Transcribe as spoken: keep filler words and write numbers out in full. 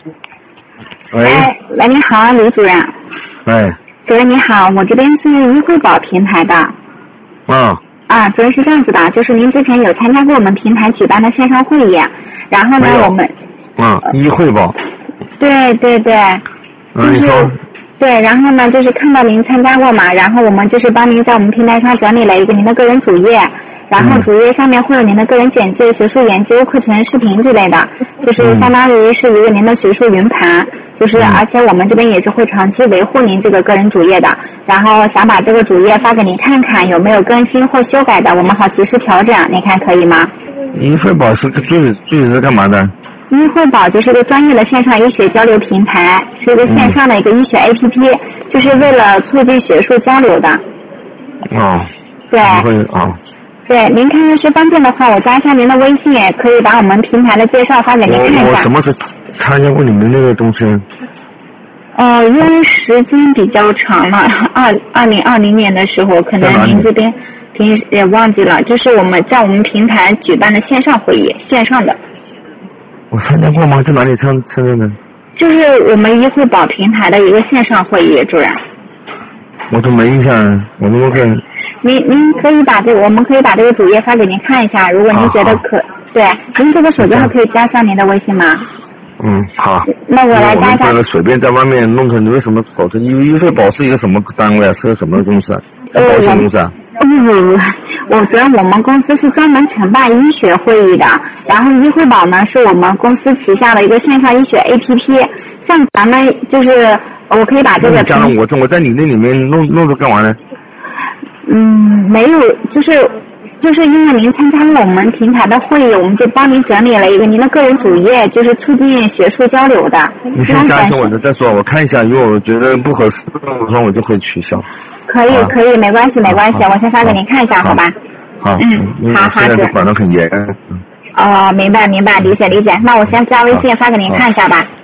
喂， 哎，喂，你好，李主任。 哎， 主任你好，我这边是医惠宝平台的。 啊啊，主任是这样子的，就是您之前有参加过我们平台举办的线上会议，然后呢，我们啊，医惠宝。 对对对， 嗯，你说。 对，然后呢，就是看到您参加过嘛，然后我们就是帮您在我们平台上整理了一个您的个人主页，然后主页上面会有您的个人简介、学术研究、课程、视频之类的，就是相当于是一个您的学术云盘，就是而且我们这边也是会长期维护您这个个人主页的，然后想把这个主页发给您看看有没有更新或修改的，我们好及时调整，您看可以吗？ 医惠宝是具具体是干嘛的？ 医惠宝就是一个专业的线上医学交流平台，是一个线上的一个医学 A P P，、嗯、就是为了促进学术交流的。 哦。 对。 会啊。 对，您看要是方便的话，我加一下您的微信，也可以把我们平台的介绍发给您看一下。 我我什么时候参加过你们那个东西？ 呃，因为时间比较长了，二二零二零年的时候，可能您这边平时也忘记了，就是我们在我们平台举办的线上会议，线上的。 我参加过吗？在哪里参参加的？ 就是我们医惠宝平台的一个线上会议，主任。 我都没印象，我那个。 您您可以把这个，我们可以把这个主页发给您看一下，如果您觉得可，对，您这个手机号可以加上您的微信吗？ 嗯，好。 那我来加一下。 我随便在外面弄个，你为什么搞成医医惠宝是一个什么单位啊？是个什么公司啊？是保险公司啊？ 不不不，我觉得我们公司是专门承办医学会议的，然后医惠宝呢是我们公司旗下的一个线上医学 A P P， 像咱们就是我可以把这个。 加上我我在你那里面弄弄着干嘛呢？ 嗯，没有，就是就是因为您参加了我们平台的会议，我们就帮您整理了一个您的个人主页，就是促进学术交流的。 你先加一下我的再说，我看一下，如果我觉得不合适，我说我就会取消。 可以可以，没关系没关系，我先发给您看一下，好吧？ 好， 嗯，好好， 现在都管得很严。 哦，明白明白，理解理解，那我先加微信发给您看一下吧。